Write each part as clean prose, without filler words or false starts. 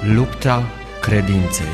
Lupta credinței.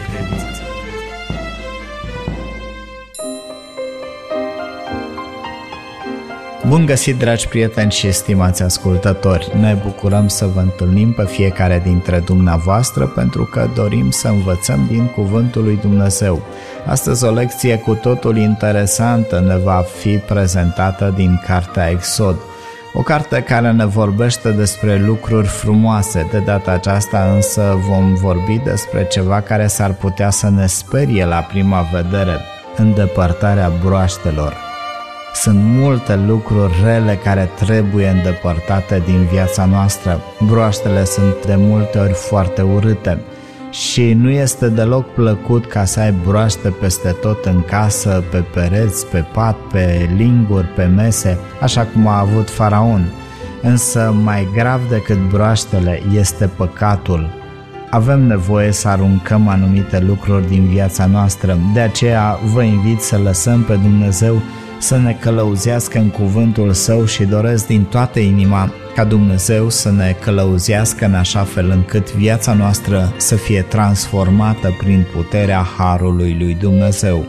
Bun găsit, dragi prieteni și estimați ascultători! Ne bucurăm să vă întâlnim pe fiecare dintre dumneavoastră pentru că dorim să învățăm din Cuvântul lui Dumnezeu. Astăzi o lecție cu totul interesantă ne va fi prezentată din Cartea Exod. O carte care ne vorbește despre lucruri frumoase. De data aceasta însă vom vorbi despre ceva care s-ar putea să ne sperie la prima vedere: îndepărtarea broaștelor. Sunt multe lucruri rele care trebuie îndepărtate din viața noastră. Broaștele sunt de multe ori foarte urâte și nu este deloc plăcut ca să ai broaște peste tot în casă, pe pereți, pe pat, pe linguri, pe mese, așa cum a avut Faraon. Însă mai grav decât broaștele este păcatul. Avem nevoie să aruncăm anumite lucruri din viața noastră, de aceea vă invit să lăsăm pe Dumnezeu să ne călăuzească în cuvântul Său și doresc din toată inima ca Dumnezeu să ne călăuzească în așa fel încât viața noastră să fie transformată prin puterea Harului lui Dumnezeu.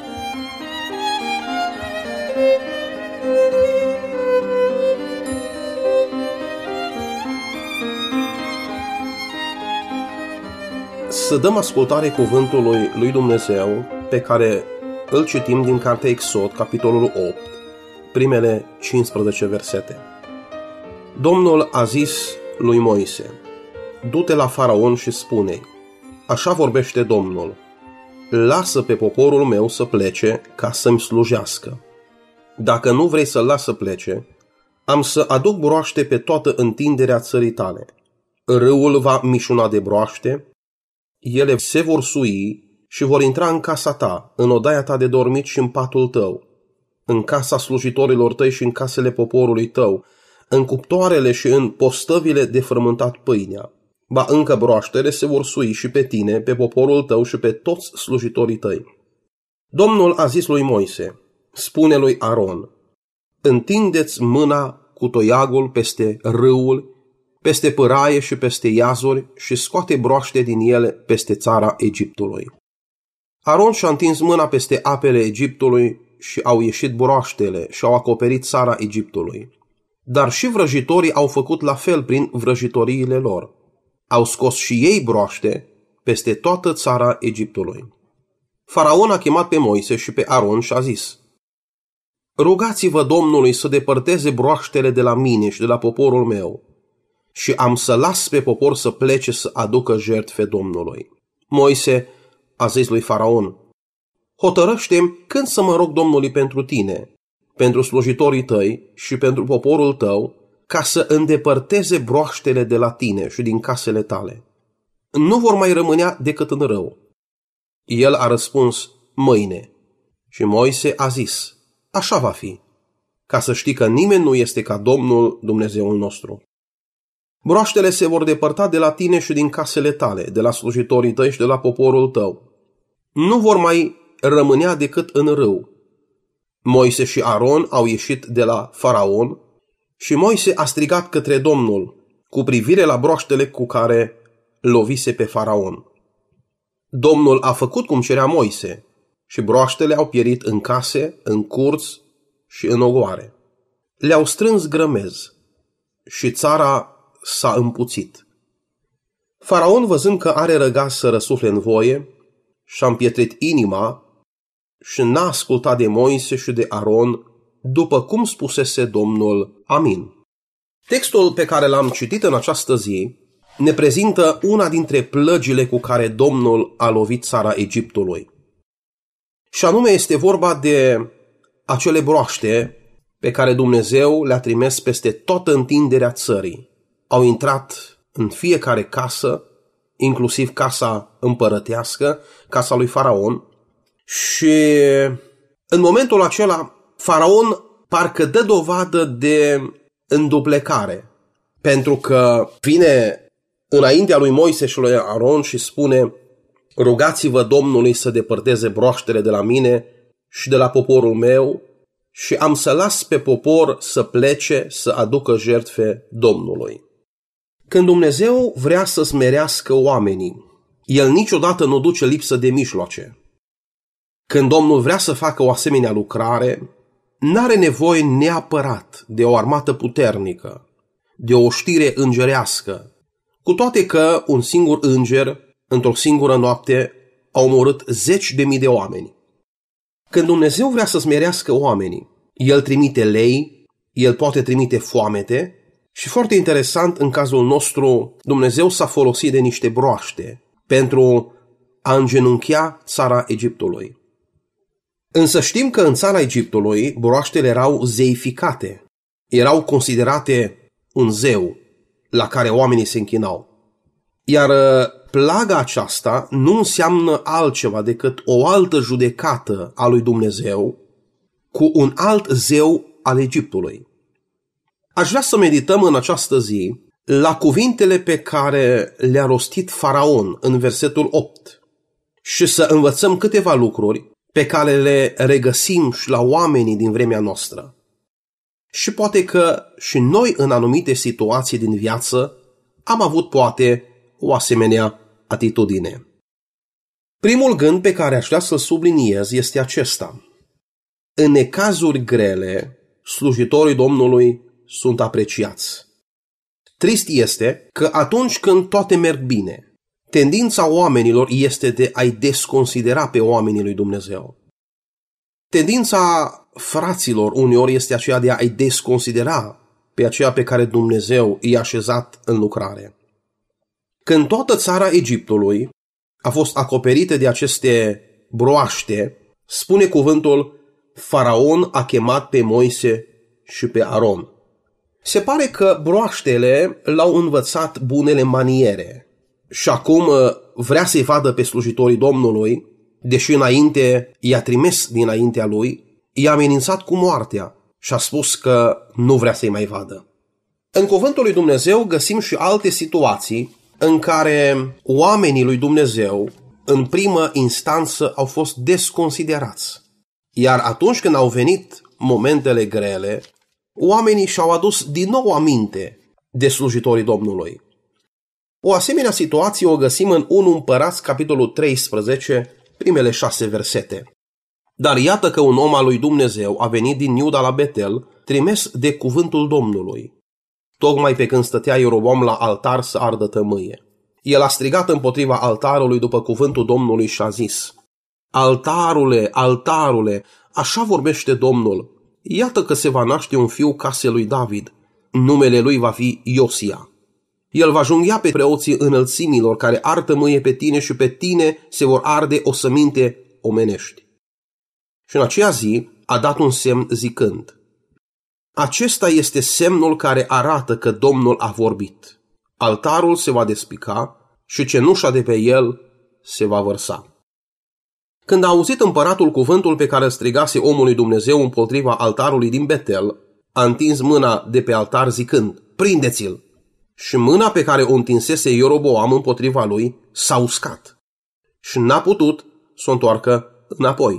Să dăm ascultare cuvântului lui Dumnezeu pe care îl citim din Cartea Exod, capitolul 8, primele 15 versete. Domnul a zis lui Moise: du-te la Faraon și spune: așa vorbește Domnul, lasă pe poporul meu să plece ca să-mi slujească. Dacă nu vrei să-l las să plece, am să aduc broaște pe toată întinderea țării tale. Râul va mișuna de broaște, ele se vor sui și vor intra în casa ta, în odaia ta de dormit și în patul tău, în casa slujitorilor tăi și în casele poporului tău, în cuptoarele și în postăvile de frământat pâinea. Ba încă broaștele se vor sui și pe tine, pe poporul tău și pe toți slujitorii tăi. Domnul a zis lui Moise: spune lui Aron: întindeți mâna cu toiagul peste râul, peste pâraie și peste iazuri și scoate broaște din ele peste țara Egiptului. Aron și-a întins mâna peste apele Egiptului și au ieșit broaștele și au acoperit țara Egiptului. Dar și vrăjitorii au făcut la fel prin vrăjitoriile lor. Au scos și ei broaște peste toată țara Egiptului. Faraon a chemat pe Moise și pe Aron și a zis: rugați-vă Domnului să depărteze broaștele de la mine și de la poporul meu și am să las pe popor să plece să aducă jertfe Domnului. Moise a zis lui Faraon: hotărăște-mi când să mă rog Domnului pentru tine, pentru slujitorii tăi și pentru poporul tău, ca să îndepărteze broaștele de la tine și din casele tale. Nu vor mai rămânea decât în râu. El a răspuns: mâine. Și Moise a zis: așa va fi, ca să știi că nimeni nu este ca Domnul Dumnezeul nostru. Broaștele se vor depărta de la tine și din casele tale, de la slujitorii tăi și de la poporul tău. Nu vor mai rămânea decât în râu. Moise și Aron au ieșit de la Faraon și Moise a strigat către Domnul cu privire la broaștele cu care lovise pe Faraon. Domnul a făcut cum cerea Moise și broaștele au pierit în case, în curți și în ogoare. Le-au strâns grămezi și țara s-a împuțit. Faraon, văzând că are răgaz să răsufle în voie, și-a împietrit inima și n-a ascultat de Moise și de Aron, după cum spusese Domnul. Amin. Textul pe care l-am citit în această zi ne prezintă una dintre plăgile cu care Domnul a lovit țara Egiptului. Și anume este vorba de acele broaște pe care Dumnezeu le-a trimis peste toată întinderea țării. Au intrat în fiecare casă, inclusiv casa împărătească, casa lui Faraon, și în momentul acela Faraon parcă dă dovadă de înduplecare, pentru că vine înaintea lui Moise și lui Aron și spune: rugați-vă Domnului să depărteze broaștele de la mine și de la poporul meu și am să las pe popor să plece să aducă jertfe Domnului. Când Dumnezeu vrea să smerească oamenii, El niciodată nu duce lipsă de mijloace. Când Domnul vrea să facă o asemenea lucrare, n-are nevoie neapărat de o armată puternică, de o știre îngerească, cu toate că un singur înger, într-o singură noapte, a omorât 10.000 de oameni. Când Dumnezeu vrea să smerească oamenii, El trimite lei, El poate trimite foamete și, foarte interesant, în cazul nostru, Dumnezeu s-a folosit de niște broaște pentru a îngenunchea țara Egiptului. Însă știm că în țara Egiptului broaștele erau zeificate, erau considerate un zeu la care oamenii se închinau. Iar plaga aceasta nu înseamnă altceva decât o altă judecată a lui Dumnezeu cu un alt zeu al Egiptului. Aș vrea să medităm în această zi la cuvintele pe care le-a rostit Faraon în versetul 8 și să învățăm câteva lucruri pe care le regăsim și la oamenii din vremea noastră. Și poate că și noi în anumite situații din viață am avut poate o asemenea atitudine. Primul gând pe care aș vrea să-l subliniez este acesta. În necazuri grele, slujitorii Domnului sunt apreciați. Trist este că atunci când toate merg bine, tendința oamenilor este de a-i desconsidera pe oamenii lui Dumnezeu. Tendința fraților uneori este aceea de a-i desconsidera pe aceea pe care Dumnezeu i-a așezat în lucrare. Când toată țara Egiptului a fost acoperită de aceste broaște, spune cuvântul, Faraon a chemat pe Moise și pe Aron. Se pare că broaștele l-au învățat bunele maniere și acum vrea să-i vadă pe slujitorii Domnului, deși înainte i-a trimis dinaintea lui, i-a amenințat cu moartea și a spus că nu vrea să-i mai vadă. În cuvântul lui Dumnezeu găsim și alte situații în care oamenii lui Dumnezeu în primă instanță au fost desconsiderați. Iar atunci când au venit momentele grele, oamenii și-au adus din nou aminte de slujitorii Domnului. O asemenea situație o găsim în 1 Împărați, capitolul 13, primele 6 versete. Dar iată că un om al lui Dumnezeu a venit din Iuda la Betel, trimis de cuvântul Domnului, tocmai pe când stătea Ieroboam la altar să ardă tămâie. El a strigat împotriva altarului după cuvântul Domnului și a zis, Altarule, altarule, așa vorbește Domnul, iată că se va naște un fiu casei lui David, numele lui va fi Iosia. El va junghea pe preoții înălțimilor care ard tămâie pe tine și pe tine se vor arde osăminte omenești. Și în aceea zi a dat un semn zicând, acesta este semnul care arată că Domnul a vorbit. Altarul se va despica și cenușa de pe el se va vărsa. Când a auzit împăratul cuvântul pe care îl strigase omului Dumnezeu împotriva altarului din Betel, a întins mâna de pe altar zicând, prindeți-l! Și mâna pe care o întinsese Ieroboam împotriva lui s-a uscat și n-a putut să o întoarcă înapoi.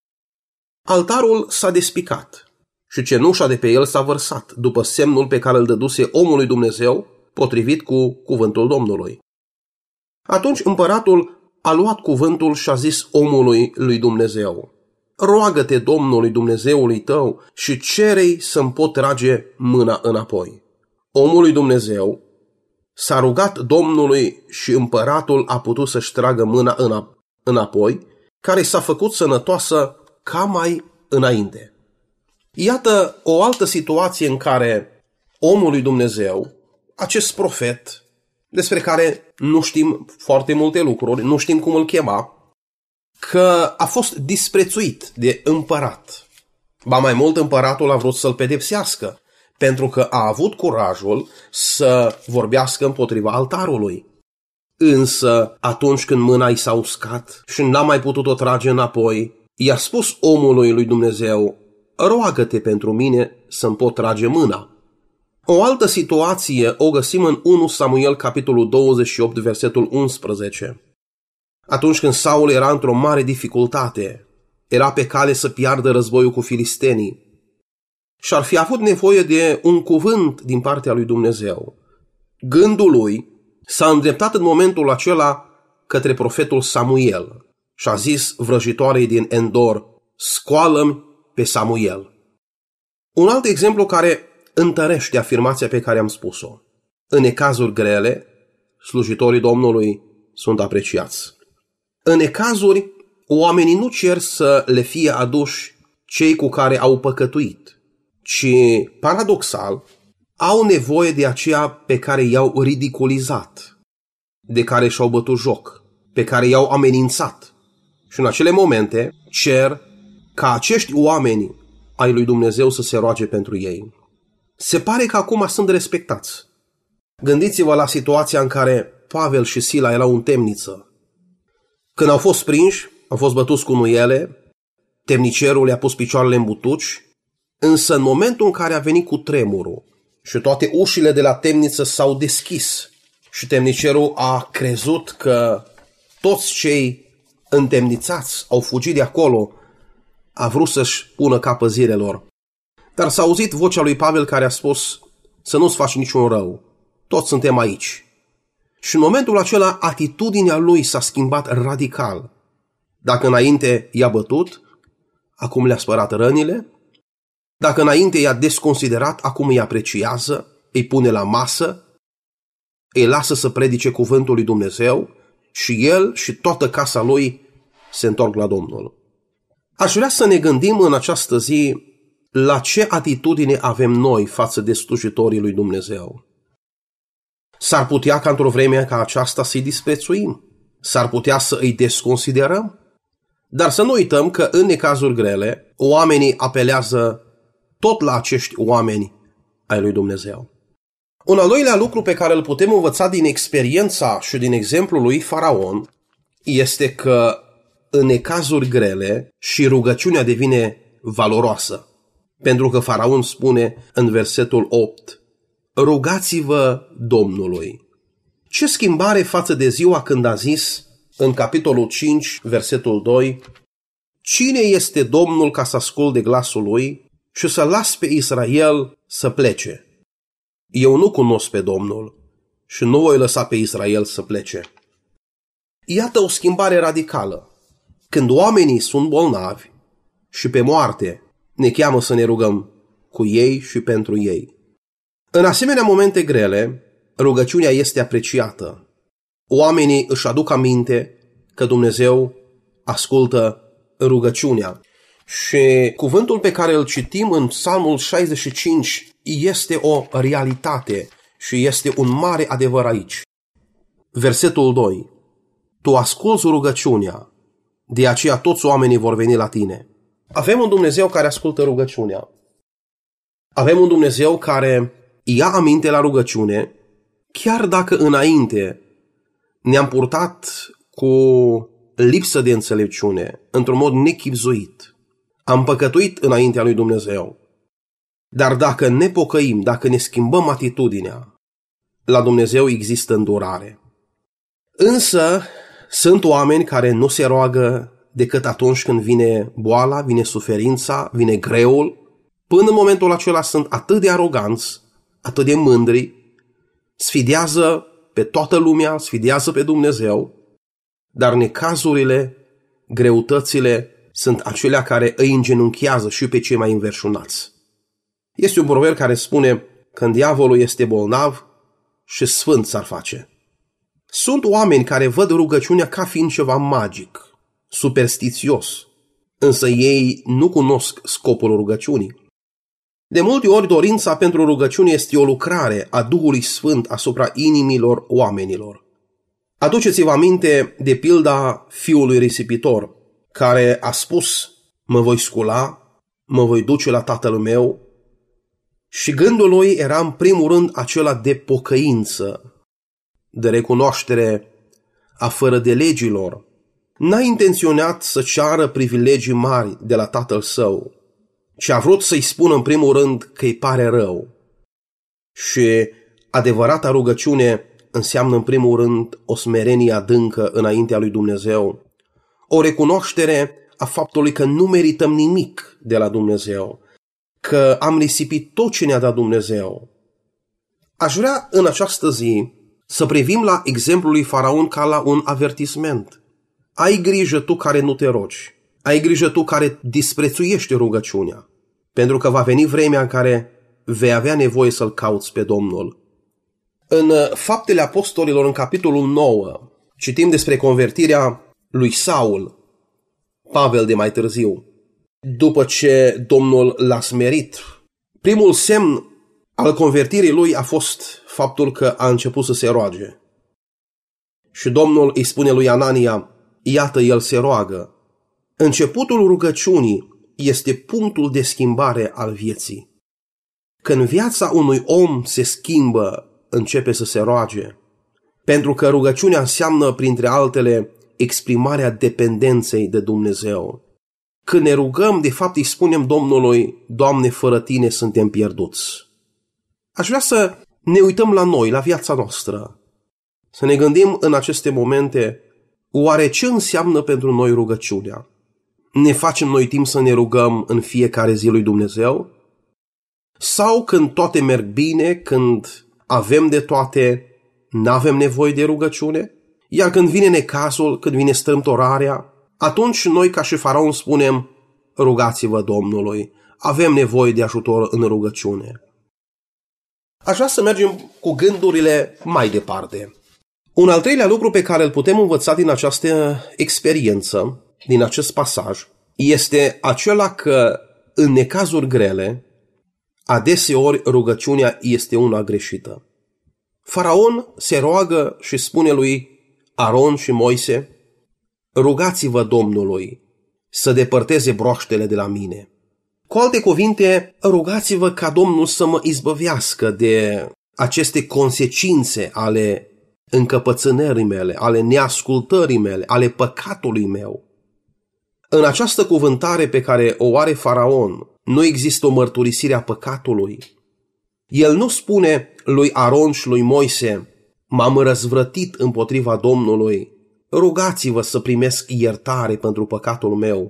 Altarul s-a despicat și cenușa de pe el s-a vărsat după semnul pe care îl dăduse omului Dumnezeu potrivit cu cuvântul Domnului. Atunci împăratul a luat cuvântul și a zis omului lui Dumnezeu, roagă-te Domnului Dumnezeului tău și cere-i să-mi pot trage mâna înapoi. Omul lui Dumnezeu s-a rugat Domnului și împăratul a putut să-și tragă mâna înapoi, care s-a făcut sănătoasă ca mai înainte. Iată o altă situație în care omul lui Dumnezeu, acest profet, despre care nu știm foarte multe lucruri, nu știm cum îl chema, că a fost disprețuit de împărat. Ba mai mult, împăratul a vrut să-l pedepsească, pentru că a avut curajul să vorbească împotriva altarului. Însă, atunci când mâna i s-a uscat și n-a mai putut o trage înapoi, i-a spus omului lui Dumnezeu, roagă-te pentru mine să-mi pot trage mâna. O altă situație o găsim în 1 Samuel, capitolul 28, versetul 11. Atunci când Saul era într-o mare dificultate, era pe cale să piardă războiul cu filistenii și ar fi avut nevoie de un cuvânt din partea lui Dumnezeu. Gândul lui s-a îndreptat în momentul acela către profetul Samuel și a zis vrăjitoarei din Endor: scoală-mi pe Samuel. Un alt exemplu care întărește afirmația pe care am spus-o. În necazuri grele, slujitorii Domnului sunt apreciați. În necazuri, oamenii nu cer să le fie aduși cei cu care au păcătuit, ci, paradoxal, au nevoie de aceia pe care i-au ridiculizat, de care și-au bătut joc, pe care i-au amenințat. Și în acele momente cer ca acești oameni ai lui Dumnezeu să se roage pentru ei. Se pare că acum sunt respectați. Gândiți-vă la situația în care Pavel și Sila erau în temniță. Când au fost prinși, au fost bătuți cu nuiele, temnicerul le-a pus picioarele în butuci, însă în momentul în care a venit cu tremurul și toate ușile de la temniță s-au deschis și temnicerul a crezut că toți cei întemnițați au fugit de acolo, a vrut să-și pună capăt zilelor. Dar s-a auzit vocea lui Pavel care a spus: să nu-ți faci niciun rău, toți suntem aici. Și în momentul acela atitudinea lui s-a schimbat radical. Dacă înainte i-a bătut, acum le-a spărat rănile. Dacă înainte i-a desconsiderat, acum îi apreciază, îi pune la masă, îi lasă să predice cuvântul lui Dumnezeu și el și toată casa lui se întorc la Domnul. Aș vrea să ne gândim în această zi la ce atitudine avem noi față de slujitorii lui Dumnezeu. S-ar putea ca într-o vreme ca aceasta să-i disprețuim, s-ar putea să îi desconsiderăm, dar să nu uităm că în necazuri grele, oamenii apelează tot la acești oameni ai lui Dumnezeu. Un al doilea lucru pe care îl putem învăța din experiența și din exemplul lui Faraon este că în necazuri grele și rugăciunea devine valoroasă. Pentru că Faraon spune în versetul 8: rugați-vă Domnului. Ce schimbare față de ziua când a zis în capitolul 5, versetul 2: cine este Domnul ca să asculte glasul lui și să las pe Israel să plece? Eu nu cunosc pe Domnul și nu voi lăsa pe Israel să plece. Iată o schimbare radicală. Când oamenii sunt bolnavi și pe moarte, ne cheamă să ne rugăm cu ei și pentru ei. În asemenea momente grele, rugăciunea este apreciată. Oamenii își aduc aminte că Dumnezeu ascultă rugăciunea. Și cuvântul pe care îl citim în Psalmul 65 este o realitate și este un mare adevăr aici. Versetul 2: tu asculți rugăciunea, de aceea toți oamenii vor veni la tine. Avem un Dumnezeu care ascultă rugăciunea. Avem un Dumnezeu care ia aminte la rugăciune, chiar dacă înainte ne-am purtat cu lipsă de înțelepciune, într-un mod nechibzuit. Am păcătuit înaintea lui Dumnezeu. Dar dacă ne pocăim, dacă ne schimbăm atitudinea, la Dumnezeu există îndurare. Însă sunt oameni care nu se roagă decât atunci când vine boala, vine suferința, vine greul. Până în momentul acela sunt atât de aroganți, atât de mândri, sfidează pe toată lumea, sfidează pe Dumnezeu, dar necazurile, greutățile sunt acelea care îi îngenunchează și pe cei mai înverșunați. Este un proverb care spune: când diavolul este bolnav, și sfânt s-ar face. Sunt oameni care văd rugăciunea ca fiind ceva magic, superstițios, însă ei nu cunosc scopul rugăciunii. De multe ori dorința pentru rugăciune este o lucrare a Duhului Sfânt asupra inimilor oamenilor. Aduceți-vă aminte de pilda fiului risipitor, care a spus: mă voi scula, mă voi duce la tatăl meu, și gândul lui era în primul rând acela de pocăință, de recunoaștere a fără de legilor. N-a intenționat să ceară privilegii mari de la tatăl său, ci a vrut să-i spună în primul rând că îi pare rău. Și adevărata rugăciune înseamnă în primul rând o smerenie adâncă înaintea lui Dumnezeu, o recunoaștere a faptului că nu merităm nimic de la Dumnezeu, că am risipit tot ce ne-a dat Dumnezeu. Aș vrea în această zi să privim la exemplul lui Faraon ca la un avertisment. Ai grijă tu care nu te rogi, ai grijă tu care disprețuiești rugăciunea, pentru că va veni vremea în care vei avea nevoie să-L cauți pe Domnul. În Faptele Apostolilor, în capitolul 9, citim despre convertirea lui Saul, Pavel de mai târziu, după ce Domnul l-a smerit. Primul semn al convertirii lui a fost faptul că a început să se roage. Și Domnul îi spune lui Anania, iată, el se roagă. Începutul rugăciunii este punctul de schimbare al vieții. Când viața unui om se schimbă, începe să se roage. Pentru că rugăciunea înseamnă, printre altele, exprimarea dependenței de Dumnezeu. Când ne rugăm, de fapt îi spunem Domnului, Doamne, fără Tine suntem pierduți. Aș vrea să ne uităm la noi, la viața noastră. Să ne gândim în aceste momente, oare ce înseamnă pentru noi rugăciunea? Ne facem noi timp să ne rugăm în fiecare zi lui Dumnezeu? Sau când toate merg bine, când avem de toate, n-avem nevoie de rugăciune? Iar când vine necazul, când vine strâmtorarea, atunci noi ca și Faraon spunem, rugați-vă Domnului, avem nevoie de ajutor în rugăciune. Aș vrea să mergem cu gândurile mai departe. Un al treilea lucru pe care îl putem învăța din această experiență, din acest pasaj, este acela că în necazuri grele, adeseori rugăciunea este una greșită. Faraon se roagă și spune lui Aron și Moise, rugați-vă Domnului să depărteze broaștele de la mine. Cu alte cuvinte, rugați-vă ca Domnul să mă izbăvească de aceste consecințe ale încăpățânării mele, ale neascultării mele, ale păcatului meu. În această cuvântare pe care o are Faraon, nu există o mărturisire a păcatului. El nu spune lui Aron și lui Moise, m-am răzvrătit împotriva Domnului, rugați-vă să primesc iertare pentru păcatul meu.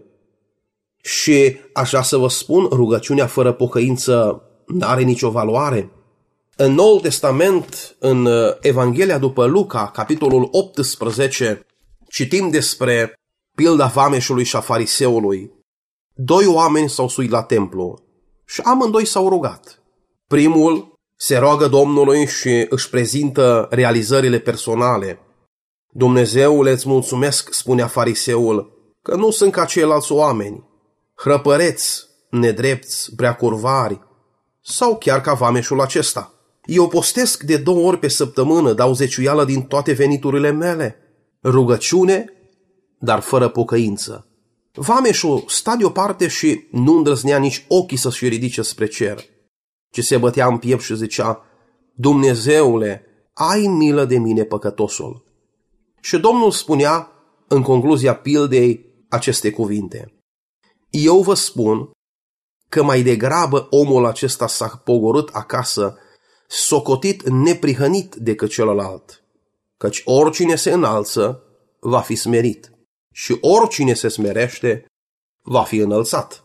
Și aș vrea să vă spun, rugăciunea fără pocăință n-are nicio valoare. În Noul Testament, în Evanghelia după Luca, capitolul 18, citim despre pilda vameșului și a fariseului. Doi oameni s-au suit la templu și amândoi s-au rugat. Primul se roagă Domnului și își prezintă realizările personale. Dumnezeule, îți mulțumesc, spunea fariseul, că nu sunt ca ceilalți oameni, hrăpăreți, nedrepți, preacurvari, sau chiar ca vameșul acesta. Eu postesc de 2 ori pe săptămână, dau zeciuială din toate veniturile mele. Rugăciune, dar fără pocăință. Vameșul sta deoparte și nu îndrăznea nici ochii să-și ridice spre cer, ci se bătea în piept și zicea, Dumnezeule, ai milă de mine păcătosul. Și Domnul spunea, în concluzia pildei, aceste cuvinte. Eu vă spun că mai degrabă omul acesta s-a pogorât acasă, socotit neprihănit decât celălalt, căci oricine se înalță va fi smerit și oricine se smerește va fi înălțat.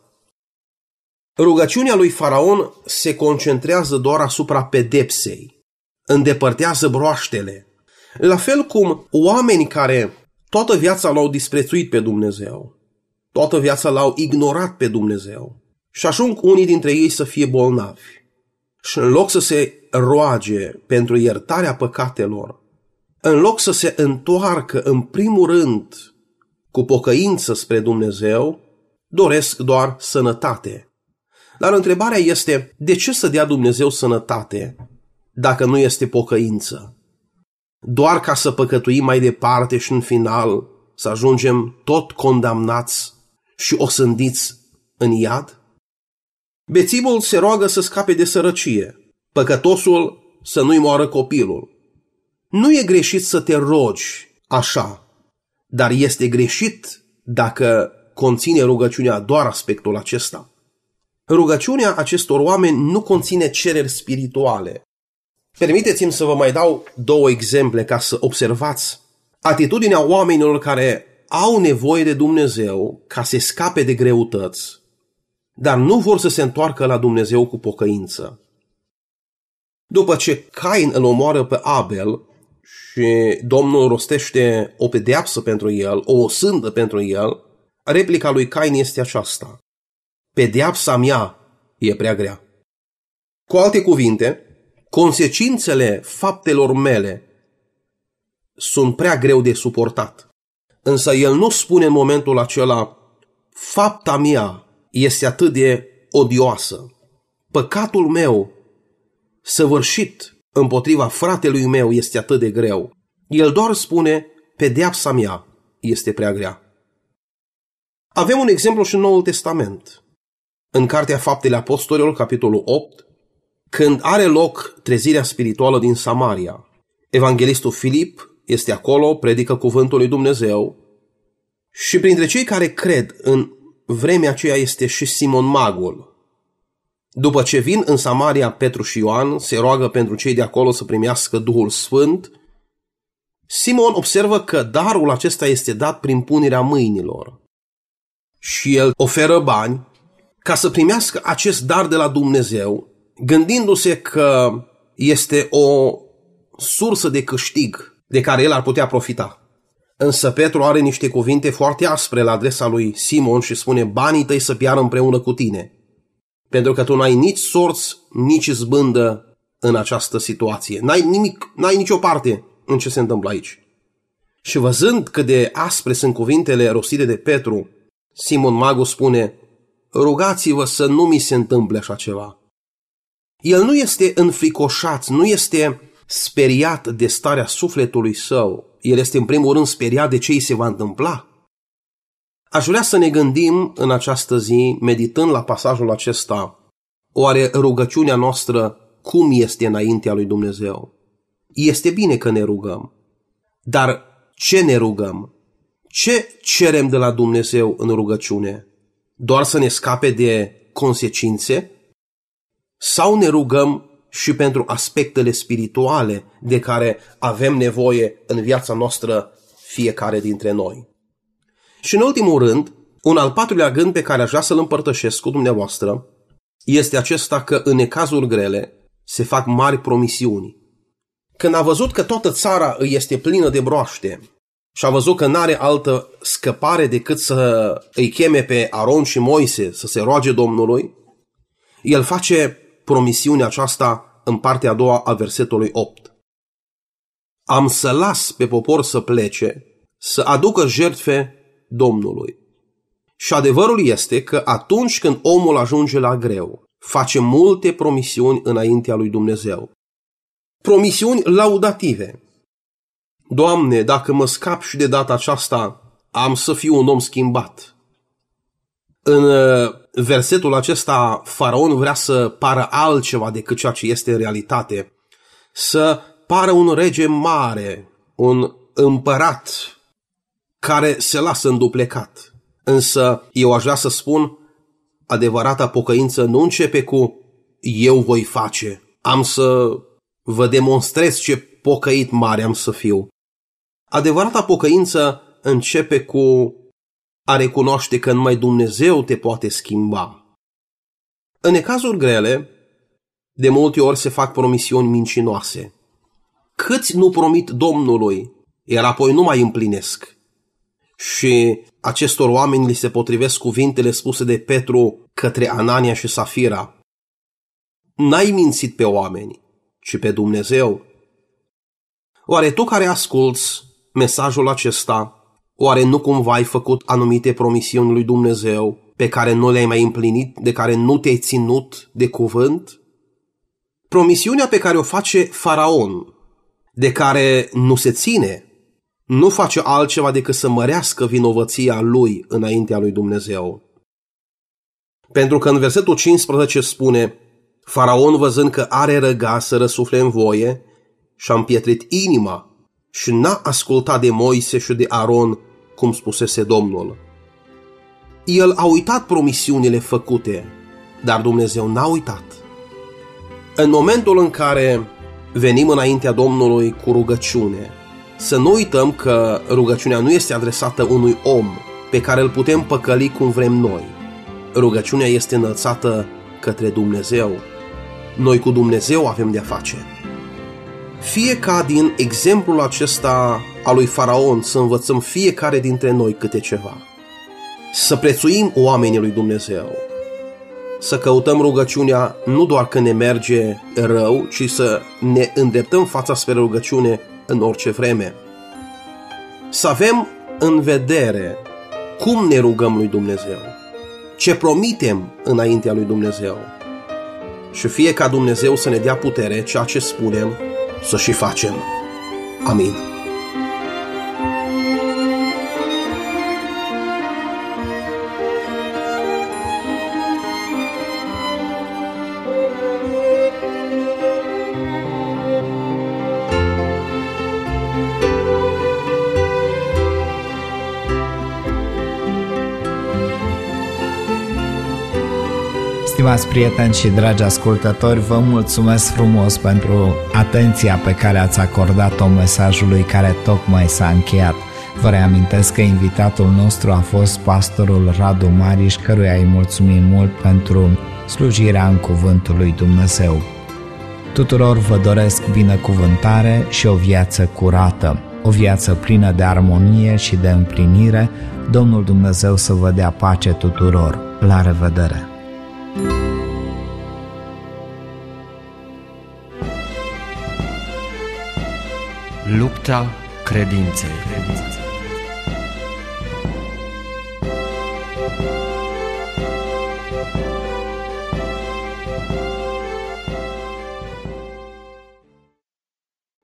Rugăciunea lui Faraon se concentrează doar asupra pedepsei, îndepărtează broaștele, la fel cum oameni care toată viața l-au disprețuit pe Dumnezeu, toată viața l-au ignorat pe Dumnezeu și ajung unii dintre ei să fie bolnavi. Și în loc să se roage pentru iertarea păcatelor, în loc să se întoarcă în primul rând cu pocăință spre Dumnezeu, doresc doar sănătate. Dar întrebarea este, de ce să dea Dumnezeu sănătate dacă nu este pocăință? Doar ca să păcătuim mai departe și în final să ajungem tot condamnați și osândiți în iad? Bețivul se roagă să scape de sărăcie, păcătosul să nu-i moară copilul. Nu e greșit să te rogi așa, dar este greșit dacă conține rugăciunea doar aspectul acesta. Rugăciunea acestor oameni nu conține cereri spirituale. Permiteți-mi să vă mai dau 2 exemple ca să observați atitudinea oamenilor care au nevoie de Dumnezeu ca să scape de greutăți, dar nu vor să se întoarcă la Dumnezeu cu pocăință. După ce Cain îl omoară pe Abel și Domnul rostește o pedeapsă pentru el, o osândă pentru el, replica lui Cain este aceasta: pedeapsa mea e prea grea. Cu alte cuvinte, consecințele faptelor mele sunt prea greu de suportat. Însă el nu spune în momentul acela: fapta mea este atât de odioasă, păcatul meu săvârșit împotriva fratelui meu este atât de greu. El doar spune: pedeapsa mea este prea grea. Avem un exemplu și în Noul Testament. În Cartea Faptele Apostolilor, capitolul 8, când are loc trezirea spirituală din Samaria, evanghelistul Filip este acolo, predică cuvântul lui Dumnezeu și printre cei care cred în vremea aceea este și Simon Magul. După ce vin în Samaria Petru și Ioan, se roagă pentru cei de acolo să primească Duhul Sfânt, Simon observă că darul acesta este dat prin punerea mâinilor și el oferă bani ca să primească acest dar de la Dumnezeu, gândindu-se că este o sursă de câștig de care el ar putea profita. Însă Petru are niște cuvinte foarte aspre la adresa lui Simon și spune: banii tăi să piară împreună cu tine, pentru că tu n-ai nici sorți, nici izbândă în această situație. N-ai nimic, n-ai nicio parte în ce se întâmplă aici. Și văzând cât de aspre sunt cuvintele rostite de Petru, Simon Magul spune: rugați-vă să nu mi se întâmple așa ceva. El nu este înfricoșat, nu este speriat de starea sufletului său. El este în primul rând speriat de ce îi se va întâmpla. Aș vrea să ne gândim în această zi, meditând la pasajul acesta, oare rugăciunea noastră cum este înaintea lui Dumnezeu? Este bine că ne rugăm, dar ce ne rugăm? Ce cerem de la Dumnezeu în rugăciune? Doar să ne scape de consecințe? Sau ne rugăm și pentru aspectele spirituale de care avem nevoie în viața noastră fiecare dintre noi? Și în ultimul rând, un al patrulea gând pe care aș vrea să-l împărtășesc cu dumneavoastră este acesta că în necazuri grele se fac mari promisiuni. Când a văzut că toată țara îi este plină de broaște și a văzut că n-are altă scăpare decât să îi cheme pe Aron și Moise să se roage Domnului, el face promisiunea aceasta în partea a doua a versetului 8. Am să las pe popor să plece, să aducă jertfe Domnului. Și adevărul este că atunci când omul ajunge la greu, face multe promisiuni înaintea lui Dumnezeu. Promisiuni laudative. Doamne, dacă mă scap și de data aceasta, am să fiu un om schimbat. În versetul acesta, Faraon vrea să pară altceva decât ceea ce este în realitate. Să pară un rege mare, un împărat care se lasă înduplecat. Însă eu aș vrea să spun, adevărata pocăință nu începe cu eu voi face, am să vă demonstrez ce pocăit mare am să fiu. Adevărata pocăință începe cu a recunoaște că numai Dumnezeu te poate schimba. În necazuri grele, de multe ori se fac promisiuni mincinoase. Câți nu promit Domnului, iar apoi nu mai împlinesc. Și acestor oameni li se potrivesc cuvintele spuse de Petru către Anania și Safira. N-ai mințit pe oameni, ci pe Dumnezeu. Oare tu care asculți mesajul acesta, oare nu cumva ai făcut anumite promisiuni lui Dumnezeu pe care nu le-ai mai împlinit, de care nu te-ai ținut de cuvânt? Promisiunea pe care o face Faraon, de care nu se ține, nu face altceva decât să mărească vinovăția lui înaintea lui Dumnezeu. Pentru că în versetul 15 spune: Faraon, văzând că are răgaz să răsufle în voie, și-a împietrit inima și n-a ascultat de Moise și de Aron, cum spusese Domnul. El a uitat promisiunile făcute, dar Dumnezeu n-a uitat. În momentul în care venim înaintea Domnului cu rugăciune, să nu uităm că rugăciunea nu este adresată unui om pe care îl putem păcăli cum vrem noi. Rugăciunea este înălțată către Dumnezeu. Noi cu Dumnezeu avem de-a face. Fie ca din exemplul acesta al lui Faraon să învățăm fiecare dintre noi câte ceva. Să prețuim oamenii lui Dumnezeu. Să căutăm rugăciunea nu doar când ne merge rău, ci să ne îndreptăm fața spre rugăciune în orice vreme. Să avem în vedere cum ne rugăm lui Dumnezeu, ce promitem înaintea lui Dumnezeu și fie ca Dumnezeu să ne dea putere, ceea ce spunem să și facem. Amin. Stimați prieteni și dragi ascultători, vă mulțumesc frumos pentru atenția pe care ați acordat-o mesajului care tocmai s-a încheiat. Vă reamintesc că invitatul nostru a fost pastorul Radu Mariș, căruia îi mulțumim mult pentru slujirea în Cuvântul lui Dumnezeu. Tuturor vă doresc binecuvântare și o viață curată, o viață plină de armonie și de împlinire. Domnul Dumnezeu să vă dea pace tuturor. La revedere! Lupta credinței.